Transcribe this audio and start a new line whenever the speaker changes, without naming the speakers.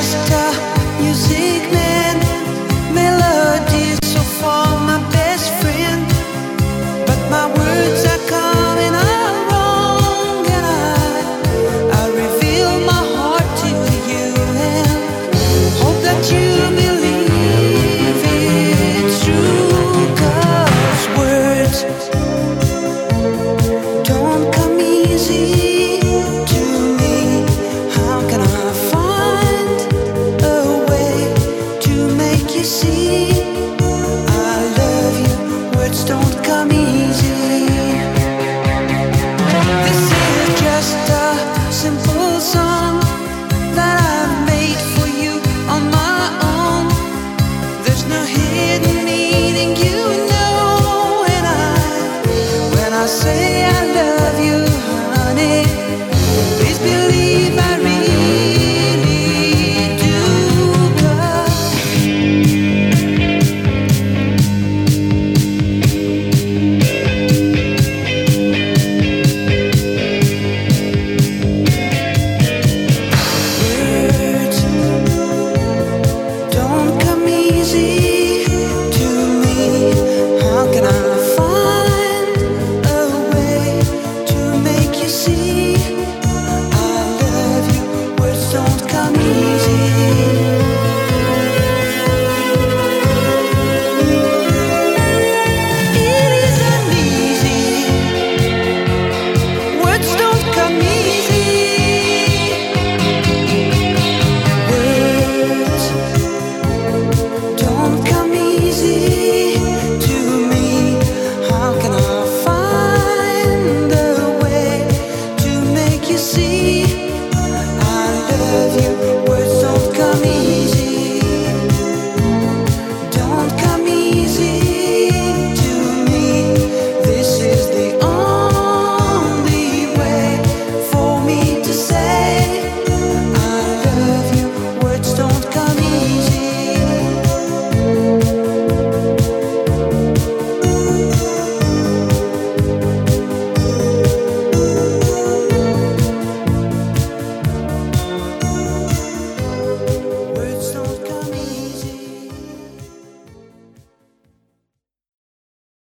just a music man, melodies so for my best friend, but my words are coming out wrong, and I reveal my heart to you and hope that you believe it's true, 'cause words don't come easy to me. How can I find a way to make you see I love you? Words don't come easy. This is just a simple song